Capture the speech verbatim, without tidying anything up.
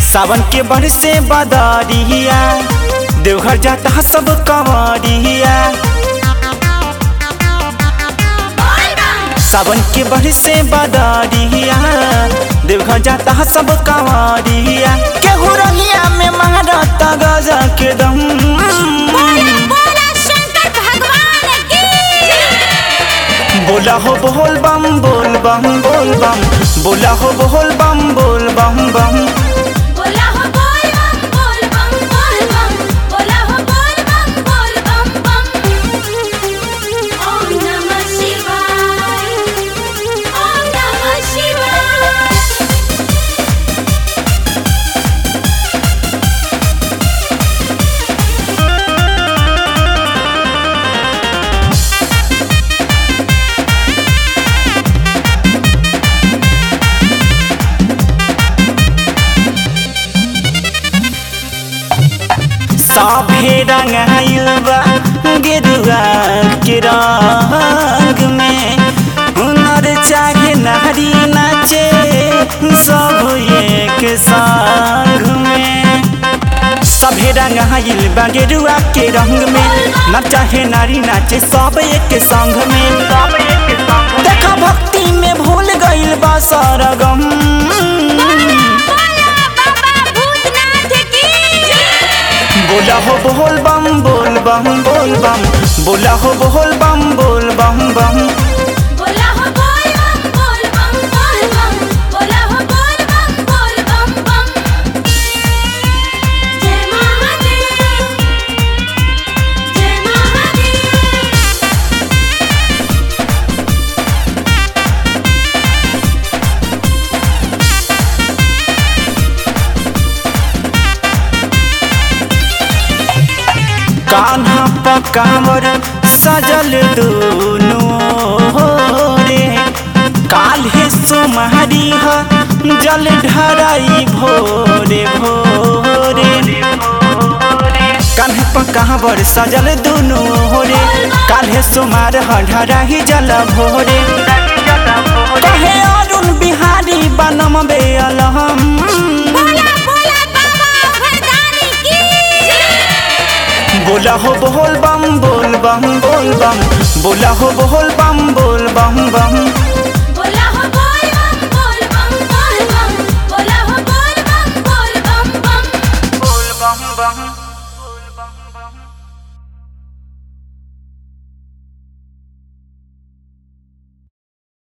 सावन के बरसे बदरिया देवघर जाता सब कंवरिया। सावन के बरसे बदरिया देवघर जाता सब कंवरिया। केहू रहिया में मारता गजा के दम। बोला हो बोल बम बोल बम बोल बम बोला हो बोल बम बोल बम बम बोला हो बोल बम बोल बम बोल बम बोला हो बोल बम बोल बम बम। ओम नमः शिवाय ओम नमः शिवाय। साभे रंगाइल बा गेरुआ के रंग में। हुनर चाहे नारी नाचे सब एक संग में। सभे रंगाइल बा गेरुआ के रंग में। न चाहे नारी नाचे सब एक संग में। देखा भक्ति में भूल गइल बा सरगम। बोला हो बोल बम बोल बम बोल बम बोला हो बोल बम बोल बम बम बोला हो बोल बम बोल बम बोल बम बोला हो बोल बम बोल बम बम। जय महादेव जय महादेव। कान्हा पकावर सजल दोनों रे। काल्हे सोमहरी ह जल ढराई भोरे भोरे। कान्हा पकावर सजल दोनों रे। काल्हे सोमार ह ढराई जल भोरे। कहे अरुण बिहारी बनम बेअलहम। बोला हो बोल बम बोल बम बोल बम बोला हो बोल बम बोल बम बम।